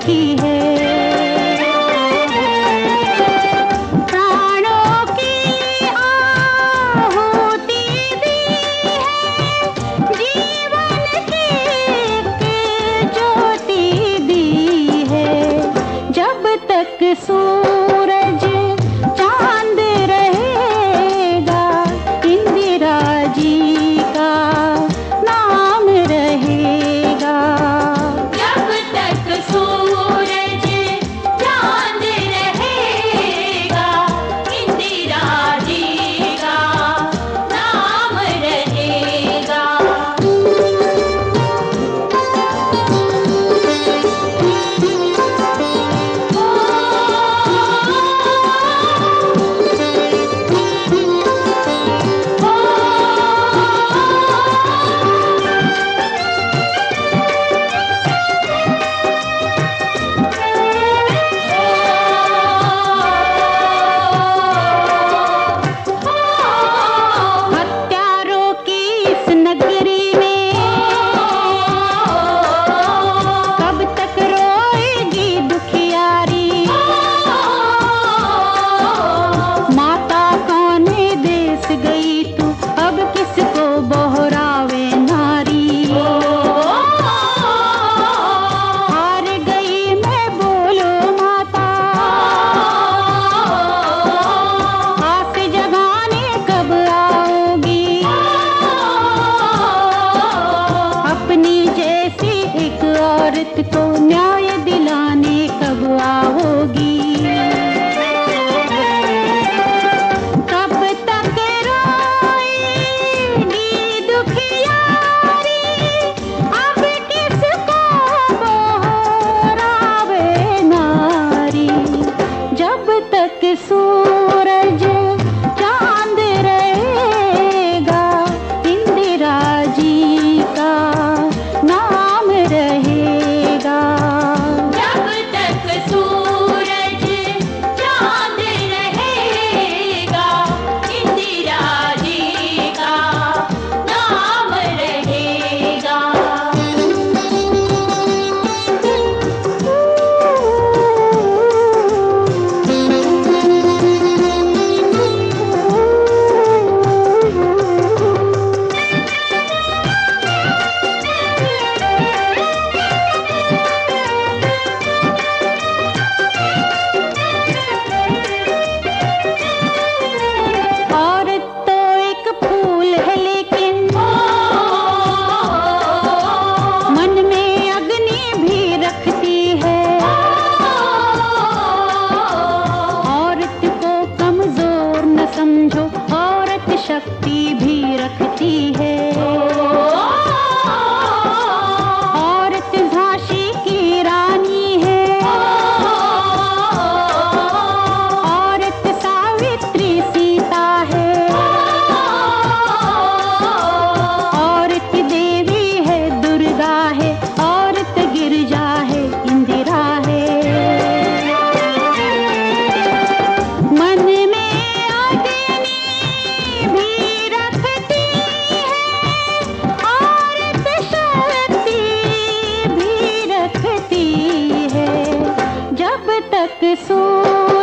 रखी है। प्राणों की आहुति दी है, जीवन की एक ज्योति दी है। जब तक सूरज चांद रहेगा, इंदिरा जी का नाम रहेगा। जब तक सूरज चांद रहेगा, इंदिरा जी का नाम रहेगा। हत्यारों की इस नगरी में कब तक रोएगी दुखियारी। माता कौने देश गई तू, अब किसको बहरावे नारी। हार गई मैं बोलो माता, आस जगाने कब आओगी। अपनी जैसी एक औरत को न्याय दिलाने कब आओगी। कब तक रोएगी दुखियारी, अब किसको बहरावे नारी। जब तक सूरज चांद रहेगा, इंदिरा जी का नाम रहेगा। जब तक सूरज चांद रहेगा, इंदिरा जी का नाम रहेगा। औरत तो एक फूल है, लेकिन मन में अग्नि भी रखती है। औरत को कमजोर न समझो, औरत शक्ति भी रखती है। औरत झांसी की रानी है, औरत सावित्री सीता है। औरत देवी है, दुर्गा है, औरत गिरजा है, इंदिरा है। मन में अग्नि भी रखती है, औरत शक्ति भी रखती है। जब तक